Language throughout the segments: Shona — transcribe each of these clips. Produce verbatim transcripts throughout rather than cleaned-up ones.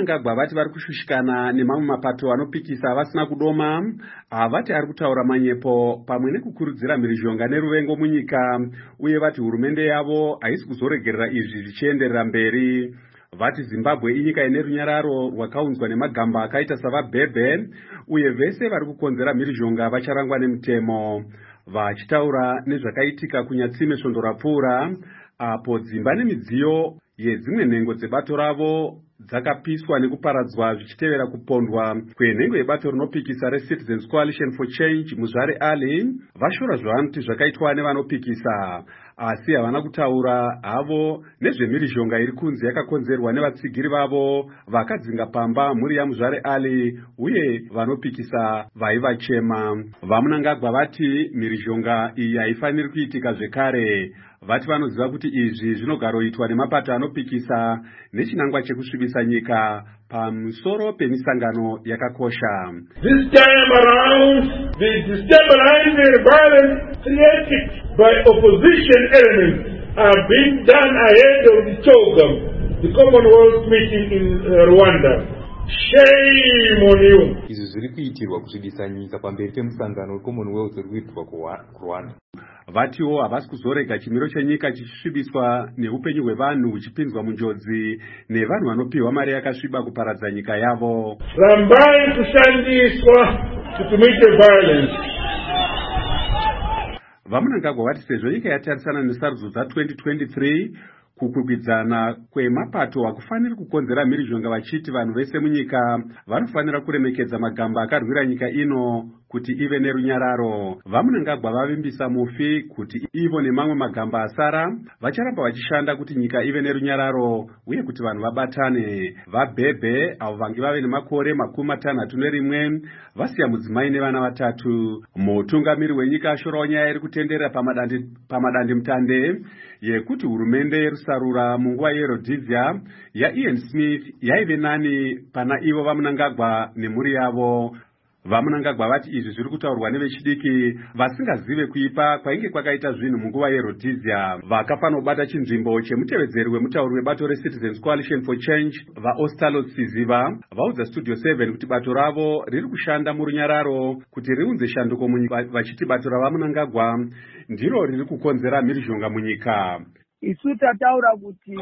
Vamunangagwa vati vari kushushikana nemamwe mapato anopikisa vasina kudoma. Vati ari kutaura manyepo pamwe nekukurudzira mhirizhonga neruvengo munyika, uye vati hurumende yavo haisi kuzoregerera izvi zvichienderera mberi. Vati Zimbabwe inyika ine runyararo rwakaunzwa nemagamba akaita savabhebhe, uye vese vari kukonzera mhirizhonga vacharangwa nemutemo. Vachitaura nezvakaitika kunyatsime svondo rapfuura, apo dzimba nemidziyo yedzimwe nhengo dzebato ravo dzakapiswa nekuparadzwa zvichitevera kupondwa kwenhengo yebato rinopikisa reCitizens Coalition for Change Muzvare Ali. Vashora zvavanoti zvakaitwa nevanopikisa, asi havana kutaura havo nezvemhirizhonga iri kunzi yakakonzerwa nevatsigiri vavo vakadzinga pamba mhuri yaMuzvare Ali uye vanopikisa vaivachema. Vamunangagwa vati mhirizhonga iyi haifaniri kuitika zvekare. Vati vanoziva kuti izvi zvinogaroitwa nemapato anopikisa nechinangwa chekusvibisa nyika pamusoro pemisangano yakakosha. This time around, the destabilizing violence created by opposition elements are being done ahead of the CHOGM, the Commonwealth meeting in uh, Rwanda. Shame on you. Izvi zviri kuitirwa kusvibisa nyika pamberi pemusangano weCommonwealth uri kuitirwa kuRwanda. Vatiwo havasi kuzorega chimiro chenyika chisvibiswa neupenyu hwevanhu huchipinzwa munjodzi nevanhu vanopiwa mari yakasviba kuparadza nyika yavo. Rambai kushandiswa kutumike violence. Vamunangagwa vati sezvo nyika yatarisana nesarudzo dza-twenty twenty-three, kukwikwidzana kwemapato hakufaniri kukonzera mhirizhonga, vachiti vanhu vese munyika vanofanira kuremekedza magamba akarwira nyika ino kuti ive nerunyararo. Vamunangagwa vavimbisa mufi kuti ivo nemamwe magamba asara vacharamba vachishanda kuti nyika ive nerunyararo uye kuti vanhu vabatane. Vabhebhe avo vange vave nemakore makumi matanhatu nerimwe vasiya mudzimai nevana vatatu. Mutungamiri wenyika ashorawo nyaya iri kutenderera pamadandi mutande yekuti hurumende yerusarura munguva yeRhodesia yaIan Smith yaive nani pana ivo Vamunangagwa nemhuri yavo. Vamunangagwa vati izvi zviri kutaurwa nevechidiki vasingazive kuipa kwainge kwakaita zvinhu munguva yeRhodesia. Vakafanobata chinzvimbo chemutevedzeri wemutauri webato reCitizens Coalition for Change vaOstalo Siziva vaudza Studio seven kuti bato ravo riri kushanda murunyararo kuti riunze shanduko munyika, vachiti bato raVamunangagwa ndiro riri kukonzera mhirizhonga munyika. Isu tataura kuti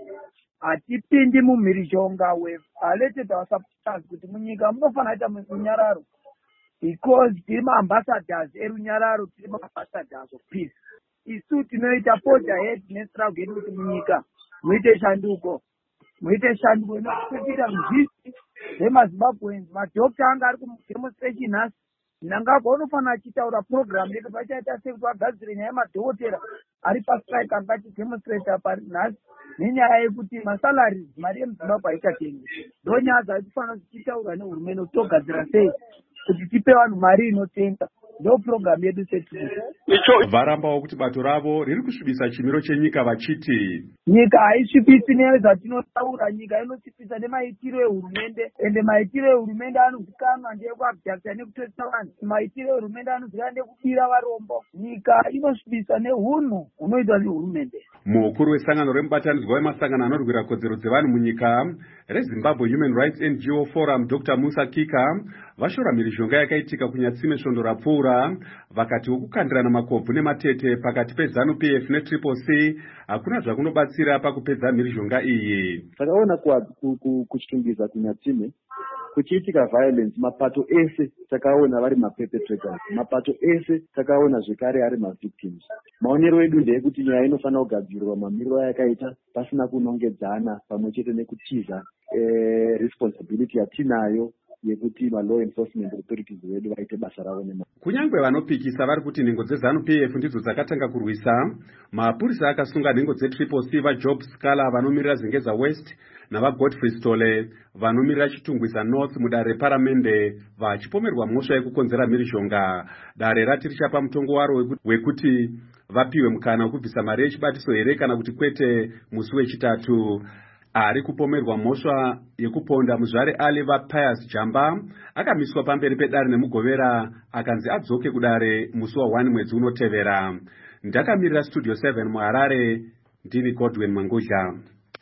hatipindi mumhirizhonga we-elected our supporters kuti munyika munofanira kuita runyararo, because tiri maambassadors erunyararo, tiri maambassadors of peace. Isu tinoita forge ahead nestruggle yedu kuti munyika muite shanduko, muite shanduko inokuita muzvisi vemaZimbabweans. Madhokta anga ari kudemonstration nhasi, Mnangagwa unofanira achitaura program yedu pachaita sekuti vagadzire nyaya yemadhokotera ari pastrike anga achidemonstrate apa nhasi nenyaya yekuti masalari mari yemuZimbabwe haichatengwi. Ndo nyaya dzatinofanira tichitaura nehurumende kuti togadzira sei kuti tipe vanhu mari inotenga. Ndo program yedu setiri. Varambawo kuti bato ravo riri kusvibisa chimiro chenyika vachiti nyika haisvibisi nezvatinotaura, nyika inosvibisa nemaitiro ehurumende, ende maitiro ehurumende anozikanwa ndekuabhakta nekutoesa vanhu. Maitiro ehurumende anozikanwa ndekubira varombo. Nyika inosvibisa neunhu hunoitwa nehurumende. Mukuru wesangano remubatanidzwa wemasangano anorwira kodzero dzevanhu munyika reZimbabwe Human Rights N G O Forum Doctor Musa Kika vashora mhirizhonga yakaitika kunyatsime svondo rapfuura, vakati wokukandirana makobvu nematete pakati peZANU P F neTriple C hakuna zvakunobatsira pakupedza mhirizhonga iyi. Takaona kuchitungidza kunyatsime kuchiitika violence, mapato ese takaona vari maperpetrators, mapato ese takaona zvekare ari mavictims. Maonero edu ndeyekuti nyaya inofanira kugadzirwa mamiriro yakaita pasina kunongedzana, pamwe chete nekutiza eh, responsibility yatinayo yekuti ma-law enforcement authorities vedu vaite basa ravo nema. Kunyangwe vanopikisa vari kuti nhengo dzeZANU P F ndidzo dzakatanga kurwisa, mapurisa akasunga nhengo dzeTriple C vaJob Scala vanomirira Zengeza West navaGodfrey Stole vanomirira Chitungwiza North mudare reparamende vachipomerwa mhosva yekukonzera mhirizhonga. Dare rati richapa mutongo waro wekuti vapiwe mukana wekubvisa mari yechibatiso here kana kuti kwete musi wechitatu. Ari kupomerwa mhosva yekuponda Muzvare Ali vaPius Jamba akamiswa pamberi pedare nemugovera akanzi adzoke kudare musi wa one mwedzi unotevera. Ndakamirira Studio seven muHarare, ndini Godwin Mangudya.